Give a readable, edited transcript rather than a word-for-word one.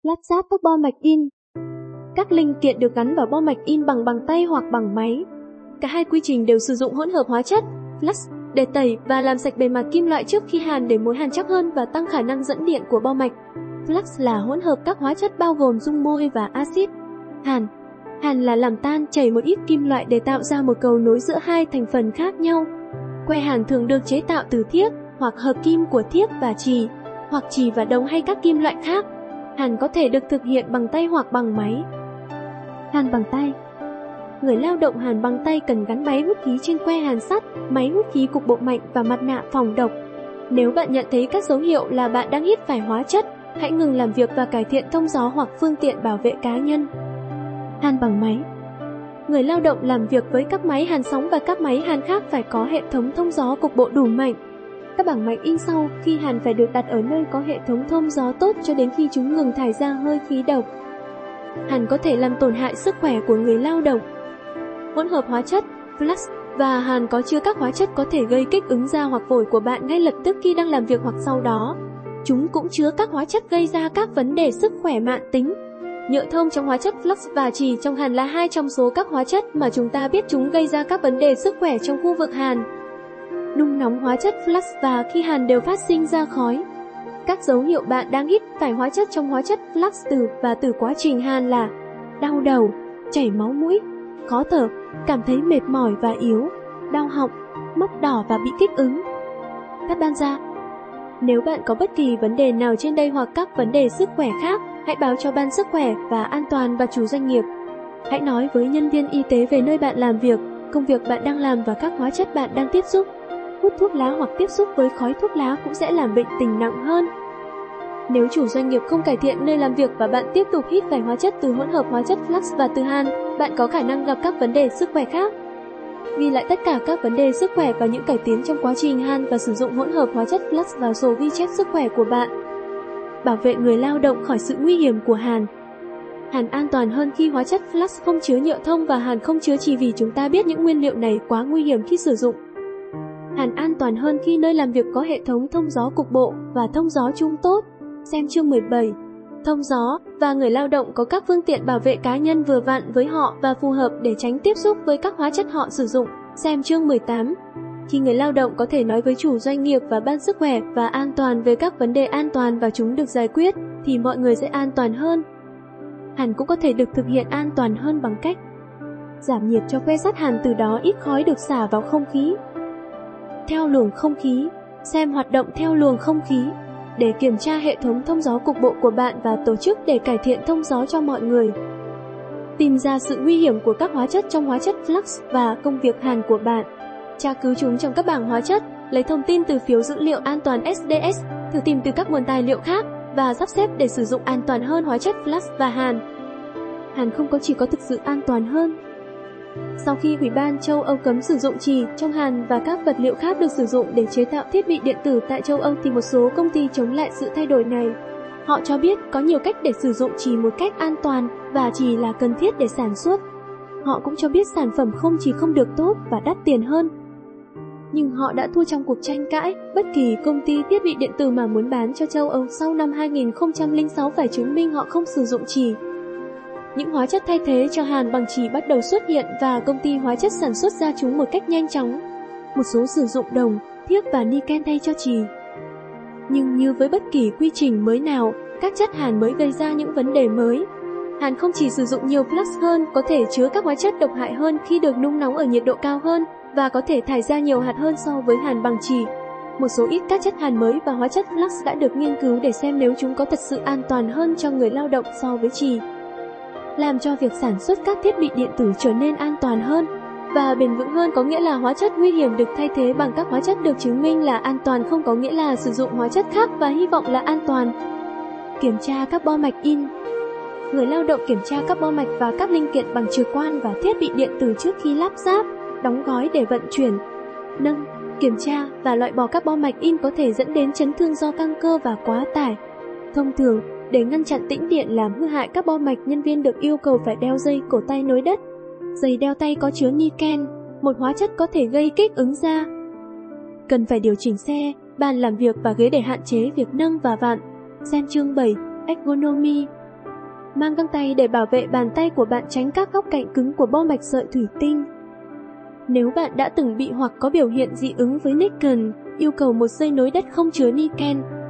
Lắp ráp các bo mạch in. Các linh kiện được gắn vào bo mạch in bằng tay hoặc bằng máy. Cả hai quy trình đều sử dụng hỗn hợp hóa chất, flux, để tẩy và làm sạch bề mặt kim loại trước khi hàn để mối hàn chắc hơn và tăng khả năng dẫn điện của bo mạch. Flux là hỗn hợp các hóa chất bao gồm dung môi và axit. Hàn là làm tan chảy một ít kim loại để tạo ra một cầu nối giữa hai thành phần khác nhau. Que hàn thường được chế tạo từ thiếc hoặc hợp kim của thiếc và chì, hoặc chì và đồng hay các kim loại khác. Hàn có thể được thực hiện bằng tay hoặc bằng máy. Hàn bằng tay. Người lao động hàn bằng tay cần gắn máy hút khí trên que hàn sắt, máy hút khí cục bộ mạnh và mặt nạ phòng độc. Nếu bạn nhận thấy các dấu hiệu là bạn đang hít phải hóa chất, hãy ngừng làm việc và cải thiện thông gió hoặc phương tiện bảo vệ cá nhân. Hàn bằng máy. Người lao động làm việc với các máy hàn sóng và các máy hàn khác phải có hệ thống thông gió cục bộ đủ mạnh. Các bảng mạch in sau khi hàn phải được đặt ở nơi có hệ thống thông gió tốt cho đến khi chúng ngừng thải ra hơi khí độc. Hàn có thể làm tổn hại sức khỏe của người lao động. Hỗn hợp hóa chất, flux và hàn có chứa các hóa chất có thể gây kích ứng da hoặc phổi của bạn ngay lập tức khi đang làm việc hoặc sau đó. Chúng cũng chứa các hóa chất gây ra các vấn đề sức khỏe mãn tính. Nhựa thông trong hóa chất flux và chì trong hàn là hai trong số các hóa chất mà chúng ta biết chúng gây ra các vấn đề sức khỏe trong khu vực hàn. Nung nóng hóa chất flux và khi hàn đều phát sinh ra khói. Các dấu hiệu bạn đang hít phải hóa chất trong hóa chất flux từ quá trình hàn là đau đầu, chảy máu mũi, khó thở, cảm thấy mệt mỏi và yếu, đau họng, mắt đỏ và bị kích ứng. Các ban da. Nếu bạn có bất kỳ vấn đề nào trên đây hoặc các vấn đề sức khỏe khác, hãy báo cho ban sức khỏe và an toàn và chủ doanh nghiệp. Hãy nói với nhân viên y tế về nơi bạn làm việc, công việc bạn đang làm và các hóa chất bạn đang tiếp xúc. Hút thuốc lá hoặc tiếp xúc với khói thuốc lá cũng sẽ làm bệnh tình nặng hơn. Nếu chủ doanh nghiệp không cải thiện nơi làm việc và bạn tiếp tục hít phải hóa chất từ hỗn hợp hóa chất flux và từ hàn, bạn có khả năng gặp các vấn đề sức khỏe khác. Ghi lại tất cả các vấn đề sức khỏe và những cải tiến trong quá trình hàn và sử dụng hỗn hợp hóa chất flux vào sổ ghi chép sức khỏe của bạn. Bảo vệ người lao động khỏi sự nguy hiểm của hàn. Hàn an toàn hơn khi hóa chất flux không chứa nhựa thông và hàn không chứa chì vì chúng ta biết những nguyên liệu này quá nguy hiểm khi sử dụng. Hàn an toàn hơn khi nơi làm việc có hệ thống thông gió cục bộ và thông gió chung tốt. Xem chương 17. Thông gió và người lao động có các phương tiện bảo vệ cá nhân vừa vặn với họ và phù hợp để tránh tiếp xúc với các hóa chất họ sử dụng. Xem chương 18. Khi người lao động có thể nói với chủ doanh nghiệp và ban sức khỏe và an toàn về các vấn đề an toàn và chúng được giải quyết, thì mọi người sẽ an toàn hơn. Hàn cũng có thể được thực hiện an toàn hơn bằng cách giảm nhiệt cho que sắt hàn, từ đó ít khói được xả vào không khí. Theo luồng không khí. Xem hoạt động theo luồng không khí để kiểm tra hệ thống thông gió cục bộ của bạn và tổ chức để cải thiện thông gió cho mọi người. Tìm ra sự nguy hiểm của các hóa chất trong hóa chất flux và công việc hàn của bạn. Tra cứu chúng trong các bảng hóa chất, lấy thông tin từ phiếu dữ liệu an toàn SDS, thử tìm từ các nguồn tài liệu khác và sắp xếp để sử dụng an toàn hơn hóa chất flux và hàn. Hàn không chỉ có thực sự an toàn hơn. Sau khi Ủy ban châu Âu cấm sử dụng chì trong hàn và các vật liệu khác được sử dụng để chế tạo thiết bị điện tử tại châu Âu thì một số công ty chống lại sự thay đổi này. Họ cho biết có nhiều cách để sử dụng chì một cách an toàn và chì là cần thiết để sản xuất. Họ cũng cho biết sản phẩm không được tốt và đắt tiền hơn. Nhưng họ đã thua trong cuộc tranh cãi. Bất kỳ công ty thiết bị điện tử mà muốn bán cho châu Âu sau năm 2006 phải chứng minh họ không sử dụng chì. Những hóa chất thay thế cho hàn bằng chì bắt đầu xuất hiện và công ty hóa chất sản xuất ra chúng một cách nhanh chóng. Một số sử dụng đồng, thiếc và niken thay cho chì. Nhưng như với bất kỳ quy trình mới nào, các chất hàn mới gây ra những vấn đề mới. Hàn không chỉ sử dụng nhiều flux hơn, có thể chứa các hóa chất độc hại hơn khi được nung nóng ở nhiệt độ cao hơn và có thể thải ra nhiều hạt hơn so với hàn bằng chì. Một số ít các chất hàn mới và hóa chất flux đã được nghiên cứu để xem nếu chúng có thật sự an toàn hơn cho người lao động so với chì. Làm cho việc sản xuất các thiết bị điện tử trở nên an toàn hơn và bền vững hơn có nghĩa là hóa chất nguy hiểm được thay thế bằng các hóa chất được chứng minh là an toàn, không có nghĩa là sử dụng hóa chất khác và hy vọng là an toàn. Kiểm tra các bo mạch in. Người lao động kiểm tra các bo mạch và các linh kiện bằng trực quan và thiết bị điện tử trước khi lắp ráp, đóng gói để vận chuyển. Nâng, kiểm tra và loại bỏ các bo mạch in có thể dẫn đến chấn thương do căng cơ và quá tải. Thông thường, để ngăn chặn tĩnh điện làm hư hại các bo mạch, nhân viên được yêu cầu phải đeo dây cổ tay nối đất. Giày đeo tay có chứa niken, một hóa chất có thể gây kích ứng da. Cần phải điều chỉnh xe, bàn làm việc và ghế để hạn chế việc nâng và vặn. Xem chương 7, Ergonomy. Mang găng tay để bảo vệ bàn tay của bạn tránh các góc cạnh cứng của bo mạch sợi thủy tinh. Nếu bạn đã từng bị hoặc có biểu hiện dị ứng với nicken, yêu cầu một dây nối đất không chứa niken